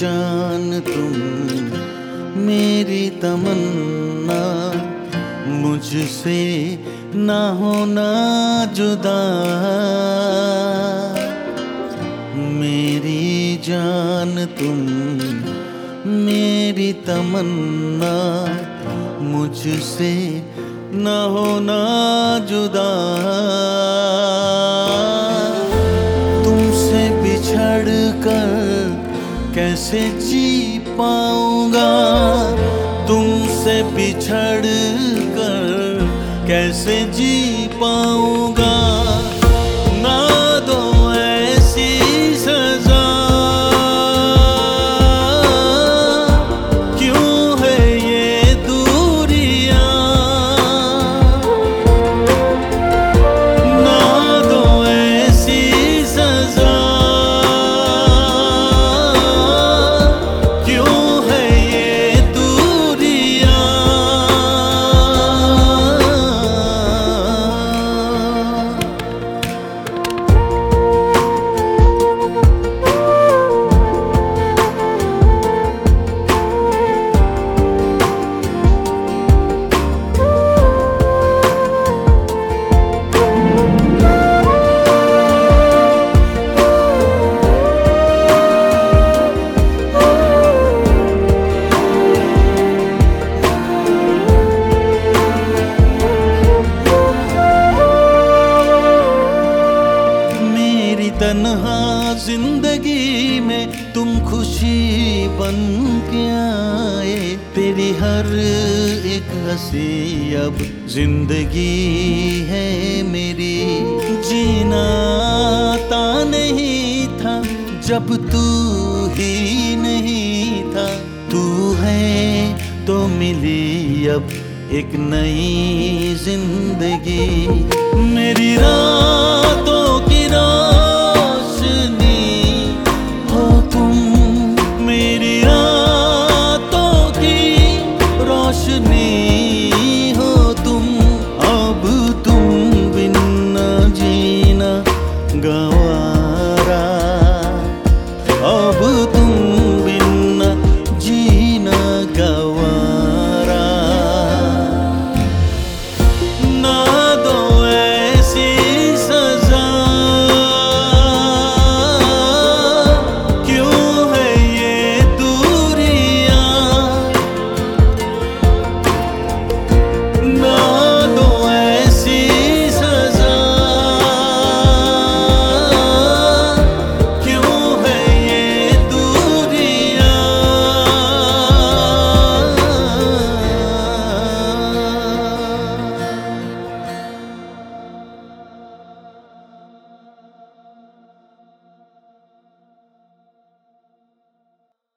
जान तुम मेरी तमन्ना, मुझसे ना होना जुदा। मेरी जान तुम मेरी तमन्ना, मुझसे ना होना जुदा। तुमसे बिछड़ कर कैसे जी पाऊंगा, तुमसे बिछड़ कर कैसे जी पाऊंगा। ना दो ऐसी सजा, क्यों है ये दूरियां। ना दो ऐसी सजा, क्यों है ये दूरियां। तन्हा जिंदगी में तुम खुशी बन के आए, तेरी हर एक हंसी अब जिंदगी है मेरी। जीना ता नहीं था जब तू ही नहीं था, तू है तो मिली अब एक नई जिंदगी। मेरी रातों की रात